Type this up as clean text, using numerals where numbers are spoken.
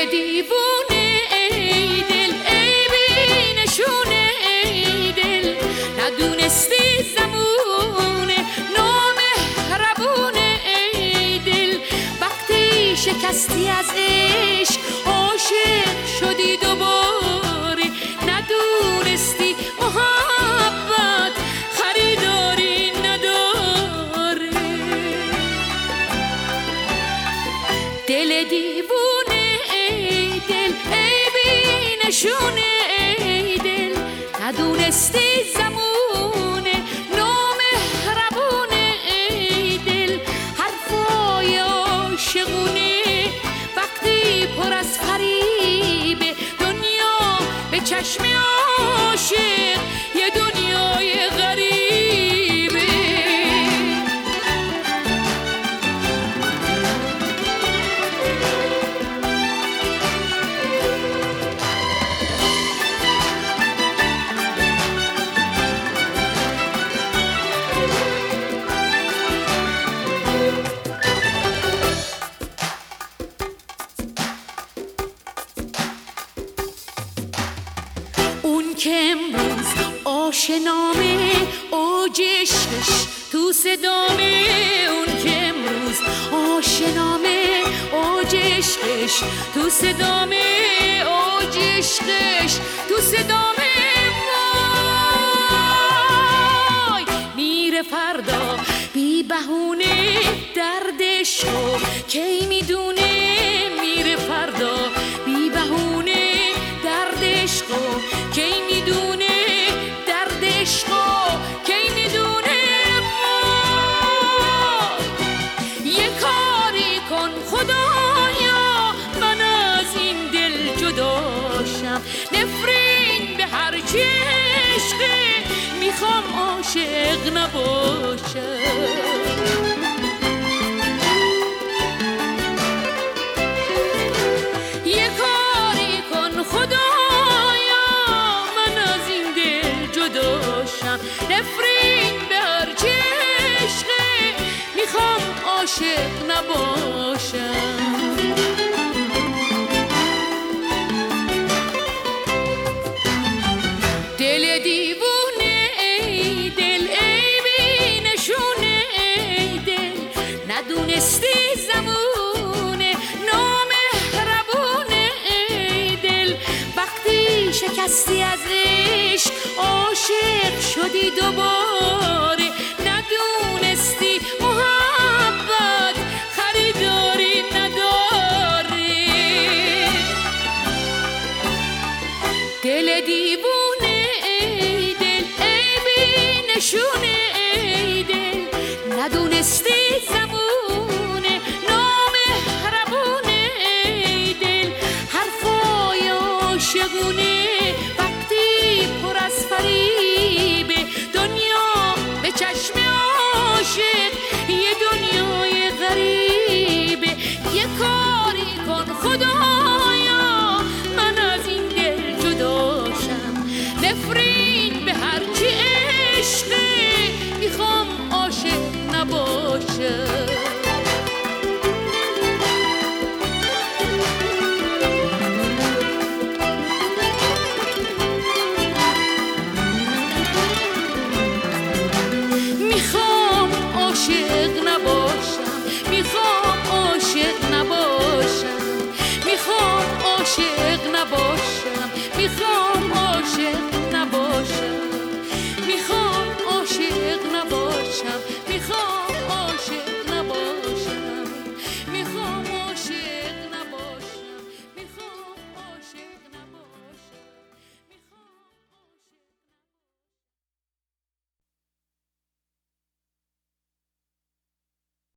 دل دیوونه ای دل، ای بی نشونه ای دل، ندونستی زمونه نامهربونه ای دل، وقتی شکستی از عشق عاشق شدی دوباره، ندونستی محبت خریداری نداره. دل دیوونه ای دل، ای بی نشونه ای دل، ندونستی زمونه نامهربونه ای دل، حرفای عاشقونه وقتی پر از فریب دنیا به چشم عاشق یه دنیای غریبه. اون که امروز آشنامه اوج عشقش تو صدامه، اون که امروز آشنامه اوج عشقش تو صدامه، اوج عشقش تو صدامه. وای میره فردا بی بهونه دردشو کی میدونه، میره فردا بی بهونه دردشو کی میدونه، دردشو کی میدونه. یه کاری کن خدایا من از این دل جداشم، نفرین به هر چی عشقه میخوام عاشق نباشم. نفرین به هر چی عشقه میخوام عاشق نباشم. دل دیوونه ای دل، ای بی نشونه ای دل، ندونستی زمونه نامهربونه ای دل، وقتی شکستی از عشق عاشق شدی دوباره، ندونستی محبت خریداری نداره. دل دیوونه ای دل، ای بی نشونه ای دل، ندونستی زمونه نامهربونه ای دل، حرفای عاشقونه